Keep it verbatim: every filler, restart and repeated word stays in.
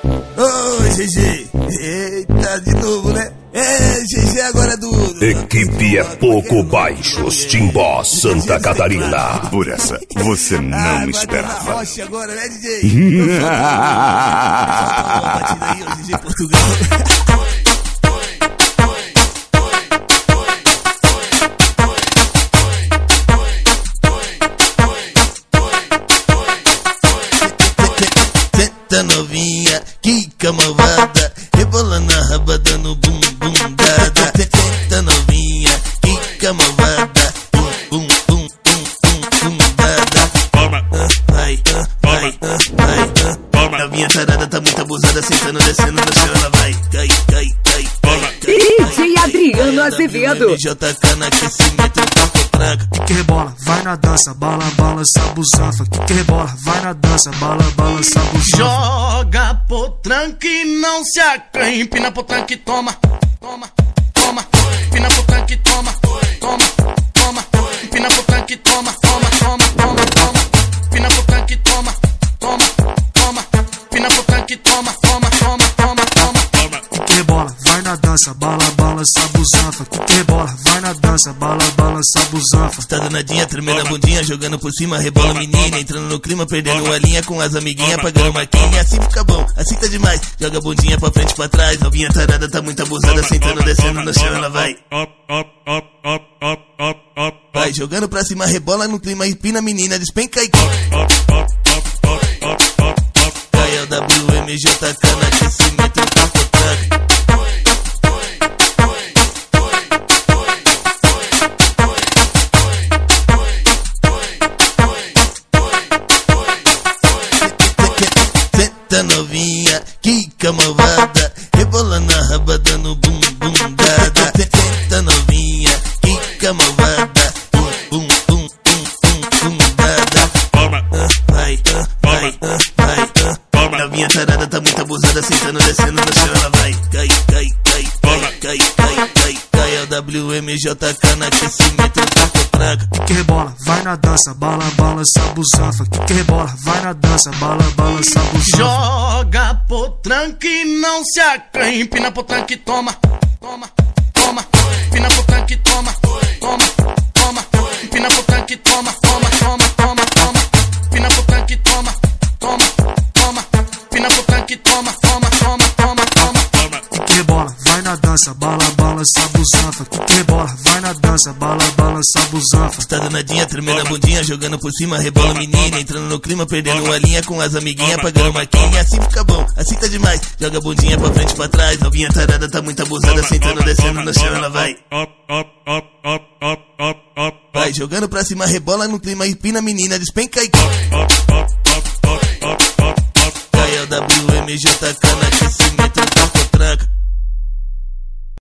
Ô, G G. Eita, de novo, né? É, G G agora é do... Equipe é pouco baixos, Timbó, Santa Catarina. Por essa, você não ah, me esperava. Rocha agora, né, D J? Batida aí, ó, D J Portugal. Senta novinha, quica malvada, rebolando a raba dando bum bum dada. Senta novinha, quica malvada, bum bum bum bum bum bum dada. Toma, Vai, vai, vai. toma. Novinha tarada tá muito abusada, sentando, descendo no chão, ela vai. Cai, cai, cai, cai. D J Adriano Azevedo. M J K no aquecimento, toca fraca. Que que rebola, vai na dança, bala, balança, busanfa. Que que rebola, vai na dança, bala, balança, busanfa. Joga potranque e não se acanha. Empina potranque, toma, toma, toma. Empina potranque, toma, toma, toma. Empina potranque, toma, toma, toma, toma, toma. Empina potranque, toma, toma, toma. Empina potranque, toma, toma, toma, toma, toma. Que que rebola, vai na dança, bala, balança, busanfa. Que que rebola, vai na dança, bala, balança, busanfa. Tá danadinha, tremendo a bundinha, jogando por cima, rebola menina, entrando no clima, perdendo a linha com as amiguinhas, pagando marquinha, assim fica bom, assim tá demais. Joga a bundinha pra frente, pra trás, novinha tarada tá muito abusada, sentando, descendo no chão, ela vai. Vai jogando pra cima, rebola no clima, empina a menina, despenca e K L W M J K no aquecimento, toca fraca. Senta novinha, quica malvada, rebolando a raba dando bum bum dada. Senta novinha, quica malvada, bum bum bum bum bum bum dada. Toma, Vai, vai, vai. Novinha tarada tá muito abusada, sentando, descendo no chão, ela vai. Cai, cai, cai, cai, cai, cai, cai. K L W M J K no aquecimento, toca fraca. Que que rebola, vai na dança, bala, balança, busanfa. Que que rebola, vai na dança, bala, balança, busanfa. Joga potranque e não se acanha. Empina potranque, toma, toma, toma. Empina potranque, toma, toma, toma. Empina potranque, toma, toma, toma, toma, toma. Empina potranque, toma, toma, toma. Empina potranque, toma, toma, toma, toma, toma. Que que rebola, vai na dança, bala, balança, busanfa. Que que rebola, vai na dança, bala, balança, busanfa. Tá danadinha, tremendo a bundinha, jogando por cima, rebola menina, entrando no clima, perdendo a linha com as amiguinhas, pagando marquinha, assim fica bom, assim tá demais. Joga a bundinha pra frente, pra trás, novinha tarada tá muito abusada, sentando, descendo no chão, ela vai. Vai jogando pra cima, rebola no clima, empina a menina, despenca e K L W M J K no aquecimento, toca fraca.